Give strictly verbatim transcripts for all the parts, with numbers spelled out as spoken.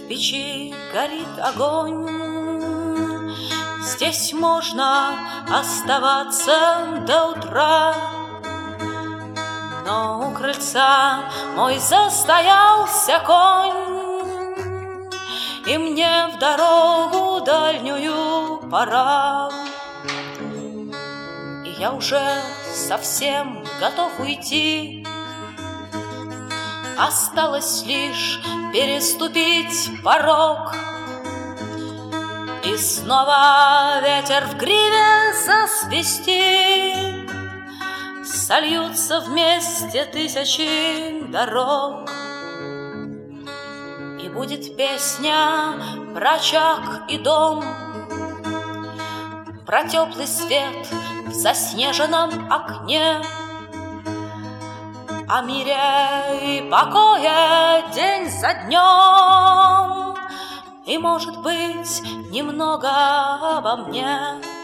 В печи горит огонь, здесь можно оставаться до утра. Но у крыльца мой застоялся конь, и мне в дорогу дальнюю пора. И я уже совсем готов уйти, осталось лишь переступить порог. И снова ветер в гриве засвистит, сольются вместе тысячи дорог. И будет песня про очаг и дом, про теплый свет в заснеженном окне, о мире и покое день за днем, и, может быть, немного обо мне.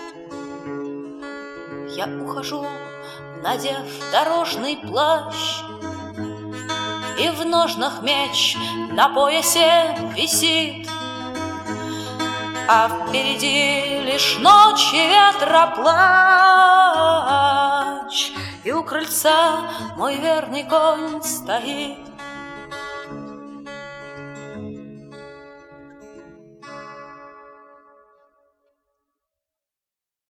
Я ухожу, надев дорожный плащ, и в ножнах меч на поясе висит, а впереди лишь ночь и ветра плач, и у крыльца мой верный конь стоит.